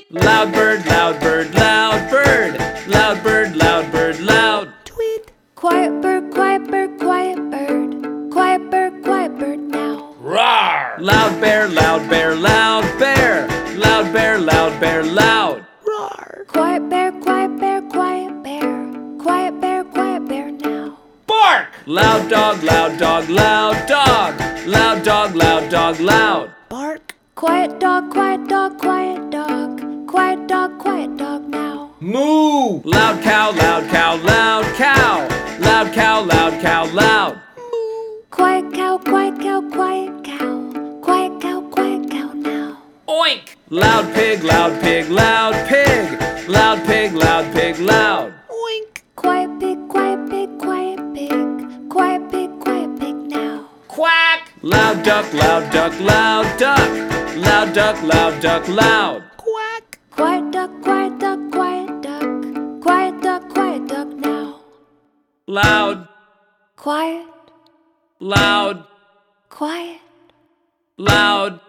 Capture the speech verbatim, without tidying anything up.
Loud bird, loud bird, loud bird. Loud bird, loud bird, loud. Tweet. Quiet bird, quiet bird, quiet bird. Quiet bird, quiet bird now. Roar! Loud bear, loud bear, loud bear. Loud bear, loud bear, loud. Roar! Quiet bear, quiet bear, quiet bear. Quiet bear, quiet bear now. Bark! Loud dog, loud dog, loud dog. Loud dog, loud dog, loud. Bark! Quiet dog, quiet dog, quiet dog. Quiet dog, quiet dog now. Moo! Loud cow, loud cow, loud cow. Loud cow, loud cow, loud. Quiet cow, quiet cow, quiet cow. Quiet cow, quiet cow now. Oink! Loud pig, loud pig, loud pig. Loud pig, loud pig, loud. Oink! Quiet pig, quiet pig, quiet pig. Quiet pig, quiet pig now. Quack! Loud duck, loud duck, loud duck. Loud duck, loud duck, loud. Quack! Quiet duck, quiet duck, quiet duck. Quiet duck, quiet duck now. Loud, Quiet, loud, quiet. loud.